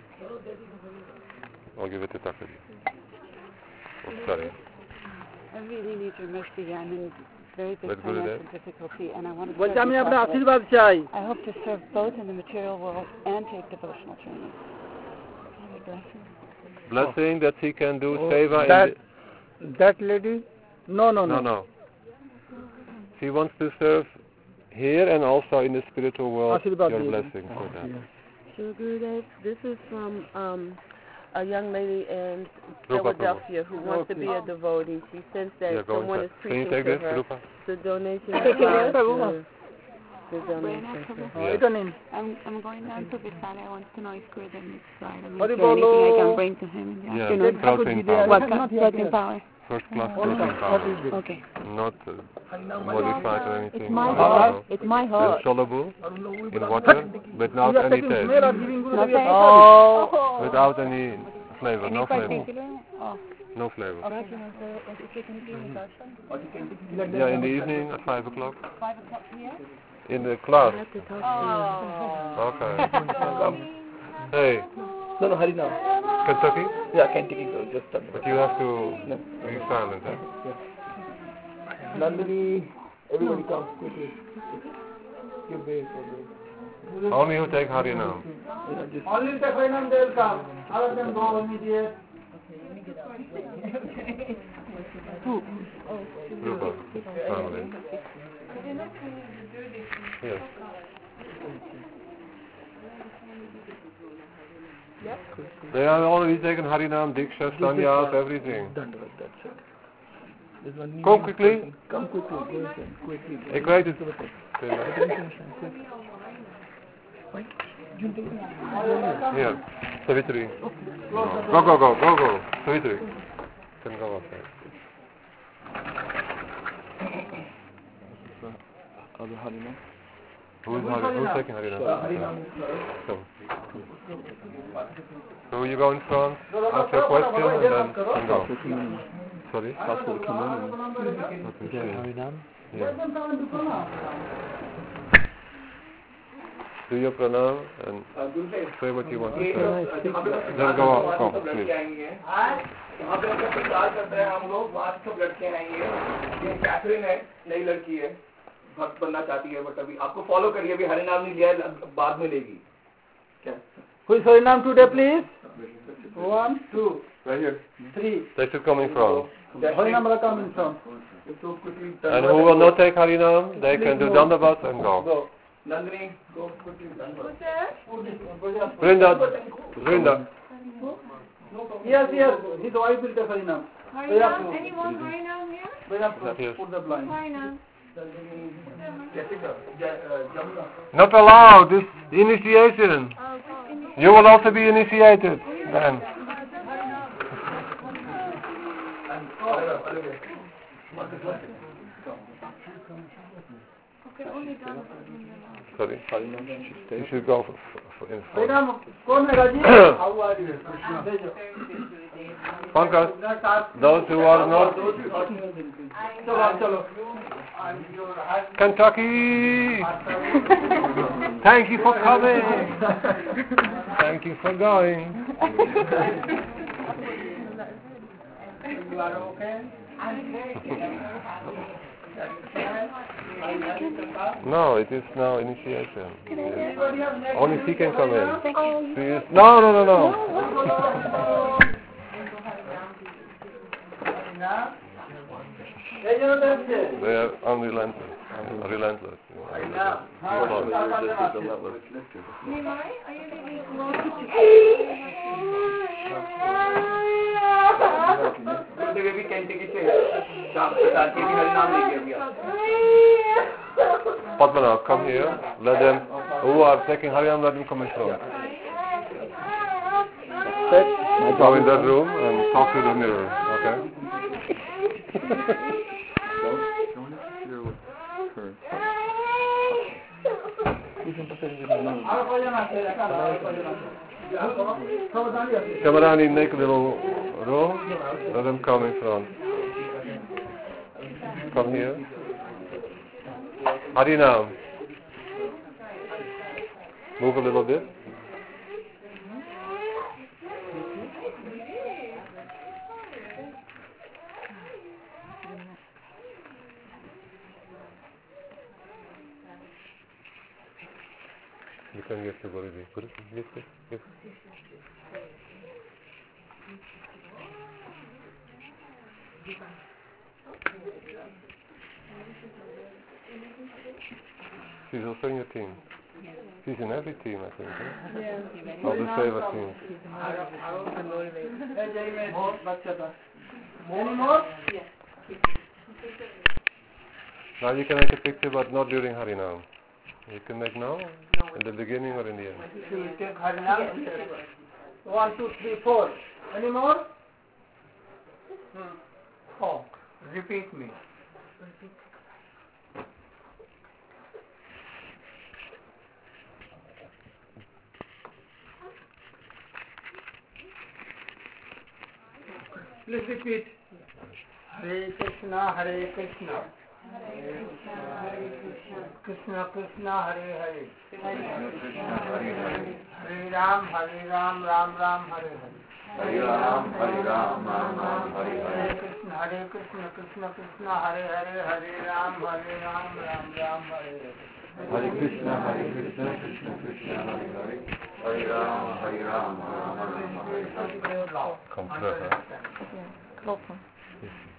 I'll give it to Tucker. Oh, sorry. I really need your mercy. I'm in very big Let's go to financial difficulty, and I want to বলছে serve আমি you আপনার properly. আশীর্বাদ চাই। I hope to serve both in the material world and take devotional training. Have a blessing. Blessing that he can do Oh, seva that, in that lady? No, no, the... no. No, no. She wants to serve here and also in the spiritual world. Aashirwad Your diye. blessing for that. Sure, Gurudev, this is from um, a young lady in Rupa, Philadelphia who wants to be a devotee. She says that Yeah, go someone inside. is Can you preaching take to this, her. Rupa? The donation Take it is out. to the donation. Yeah. এটা নিন। I'm, I'm going down to Vistara. I want to know if Gurudev is right. I mean, Hari is there anything I bolo. can bring to him in the Yeah, afternoon? protein power. What kind? Protein power. First class What protein is power. it? Okay. Not uh, modified or anything. It's my No, heart. no. It's my It's heart. soluble in water without You are any taking taste. smell or giving Gurudev Okay. your authority. Oh. Without any flavor. Any No flavor. particular? Oh. No flavor. Okay. Is it going to be in darshan? Yeah, in the evening at five o'clock. Five o'clock here? In the class. Oh. Okay. Hey, No, no, hurry now. Kentucky? Yeah, Kentucky girl, just stop. But you have to be silent. Huh? Nandini, everybody come quickly. Give way for me. Only who take Harinam. Yeah, just Only the final they will come. Other than go immediate. Rupa. Family. Yes. They are already taken Harinam, Diksha, Sanyas, everything. done with that's it. Come quickly. Come quickly. Go inside. Quickly. Ik weet het. Here. Savitri. Go, go, go, go, go. Savitri. Can go outside. Other Harinam. Who is Harinam? Who's taking Harinam? So. So you go in front, ask your question, and then and go. Sorry? Ask for the command. Harinam? Yeah. Do your pranam and say what you want to say. Then go out, come, please. वहाँ पे हमको प्रचार करते हैं हम लोग वहाँ सब लड़कियाँ हैं ये ये कैथरीन है नई लड़की है भक्त बनना चाहती है बट अभी आपको फॉलो करिए अभी हरिनाम नहीं लिया बाद में लेगी क्या Who is Harinam today, please? One, two, right here, three. That's it coming from. Harinam will come in from. And who will not take Harinam, they can do Dandavat and go. Go. Nandini, go quickly. Vrinda, Vrinda. Yes, yes, his wife will take Harinam. Harinam? Anyone Harinam here? Vrinda, put the blind. Harinam. Not allowed, this initiation. You will also be initiated. Then. Sorry, you should go for, for, in front. How are you? Pankaj, those who are not Kentucky, thank you for coming. Thank you for going. You are okay? No, it is now initiation. Yes. Only she can come in. She is, no, no, no, no. They are unrelentless. Unrelentless. Padmanath, come here. Let them, who are taking Harinam, let them come in front. Go in that room and talk to the mirror, okay? Don't interfere with her. Kamarani, make a little room. Let them come in front. Come here. Harinam. Move a little bit. You can get the body. Put it, get it, get it. She's also in your team. She's in every team, I think. Huh? Yeah. Of the Seva team. Any more? Now you can make a picture, but not during Harinam. You can make now, in the beginning or in the end. You take Harinam. One, two, three, four. Any more? Hmm. Oh, repeat me. Please repeat. Hare Krishna, Hare Krishna. Krishna Krishna, Hare Hare. Hare Ram, Hare Ram, Ram Ram, Hare Hare. Hare Ram, Hare Ram, Ram Ram, Hare Hare. Hare Krishna, Hare Krishna, Krishna Krishna, Hare Hare, Hare Ram, Hare Ram, Ram Ram, Hare Hare. Hare Krishna, Hare Krishna, Krishna Krishna, Hare Hare. Hare Ram, Hare Ram, Ram Ram, Hare Hare. Come through, huh? Yeah,